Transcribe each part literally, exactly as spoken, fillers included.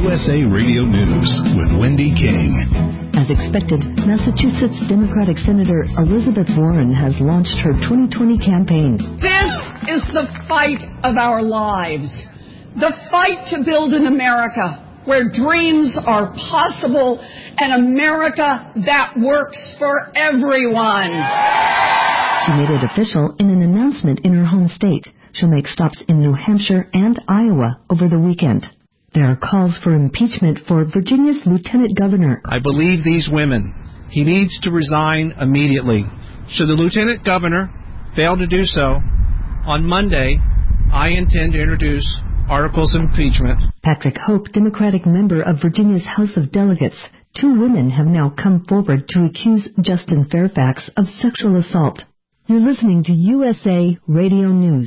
S A Radio News with Wendy King. As expected, Massachusetts Democratic Senator Elizabeth Warren has launched her twenty twenty campaign. This is the fight of our lives. The fight to build an America where dreams are possible, an America that works for everyone. She made it official in an announcement in her home state. She'll make stops in New Hampshire and Iowa over the weekend. There are calls for impeachment for Virginia's lieutenant governor. I believe these women. He needs to resign immediately. Should the lieutenant governor fail to do so, on Monday, I intend to introduce articles of impeachment. Patrick Hope, Democratic member of Virginia's House of Delegates. Two women have now come forward to accuse Justin Fairfax of sexual assault. You're listening to U S A Radio News.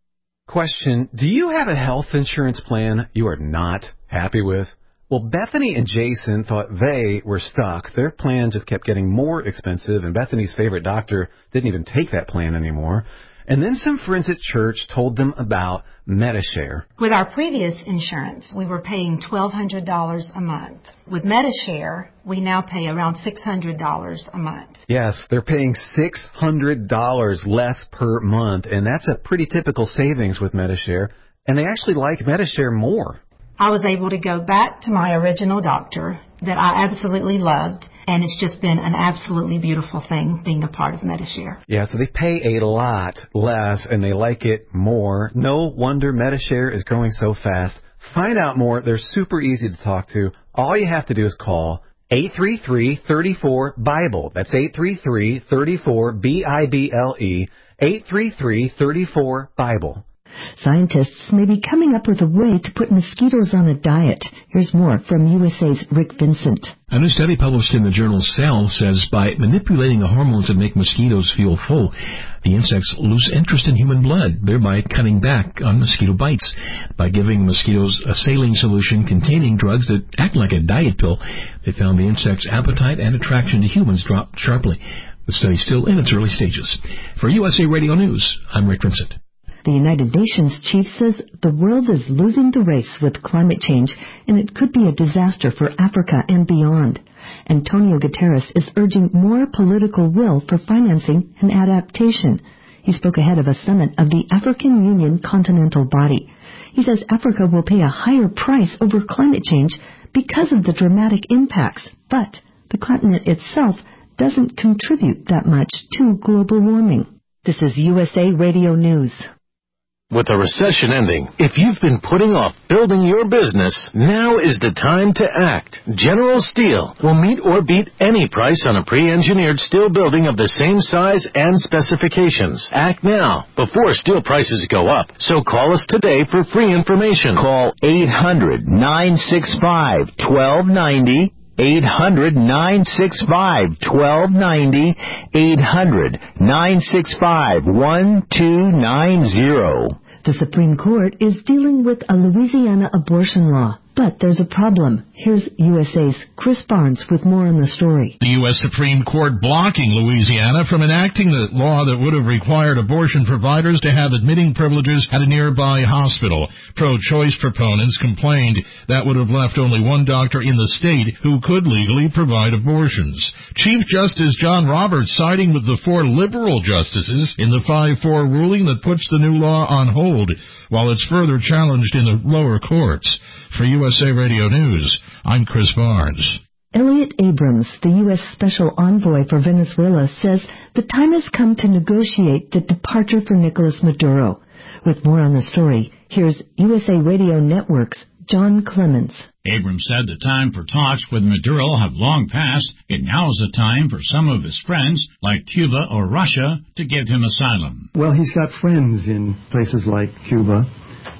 Question, do you have a health insurance plan you are not happy with? Well, Bethany and Jason thought they were stuck. Their plan just kept getting more expensive, and Bethany's favorite doctor didn't even take that plan anymore. And then some friends at church told them about Medi-Share. With our previous insurance, we were paying twelve hundred dollars a month. With Medi-Share, we now pay around six hundred dollars a month. Yes, they're paying six hundred dollars less per month, and that's a pretty typical savings with Medi-Share. And they actually like Medi-Share more. I was able to go back to my original doctor that I absolutely loved, and it's just been an absolutely beautiful thing being a part of Medi-Share. Yeah, so they pay a lot less, and they like it more. No wonder Medi-Share is growing so fast. Find out more. They're super easy to talk to. All you have to do is call eight three three, three four, BIBLE. That's eight three three, three four, B I B L E, eight three three, three four, BIBLE. Scientists may be coming up with a way to put mosquitoes on a diet. Here's more from U S A's Rick Vincent. A new study published in the journal Cell says by manipulating the hormones that make mosquitoes feel full, the insects lose interest in human blood, thereby cutting back on mosquito bites. By giving mosquitoes a saline solution containing drugs that act like a diet pill, they found the insects' appetite and attraction to humans dropped sharply. The study's still in its early stages. For U S A Radio News, I'm Rick Vincent. The United Nations chief says the world is losing the race with climate change, and it could be a disaster for Africa and beyond. Antonio Guterres is urging more political will for financing and adaptation. He spoke ahead of a summit of the African Union Continental Body. He says Africa will pay a higher price over climate change because of the dramatic impacts, but the continent itself doesn't contribute that much to global warming. This is U S A Radio News. With the recession ending, if you've been putting off building your business, now is the time to act. General Steel will meet or beat any price on a pre-engineered steel building of the same size and specifications. Act now, before steel prices go up. So call us today for free information. Call eight hundred, nine six five, one two nine zero. eight hundred, nine six five, one two nine zero. eight hundred, nine six five, one two nine zero. The Supreme Court is dealing with a Louisiana abortion law. But there's a problem. Here's U S A's Chris Barnes with more on the story. The U S Supreme Court blocking Louisiana from enacting the law that would have required abortion providers to have admitting privileges at a nearby hospital. Pro-choice proponents complained that would have left only one doctor in the state who could legally provide abortions. Chief Justice John Roberts siding with the four liberal justices in the five four ruling that puts the new law on hold, while it's further challenged in the lower courts. For U S A Radio News, I'm Chris Barnes. Elliot Abrams, the U S Special Envoy for Venezuela, says the time has come to negotiate the departure for Nicolas Maduro. With more on the story, here's U S A Radio Network's John Clemens. Abrams said the time for talks with Maduro have long passed. It now is the time for some of his friends, like Cuba or Russia, to give him asylum. Well, he's got friends in places like Cuba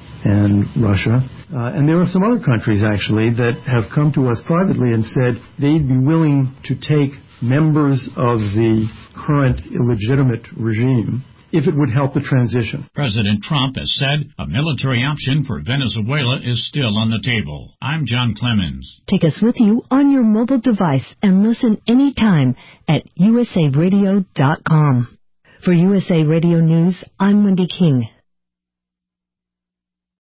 and Russia. Uh, and there are some other countries, actually, that have come to us privately and said they'd be willing to take members of the current illegitimate regime if it would help the transition. President Trump has said a military option for Venezuela is still on the table. I'm John Clemens. Take us with you on your mobile device and listen anytime at U S A radio dot com. For U S A Radio News, I'm Wendy King.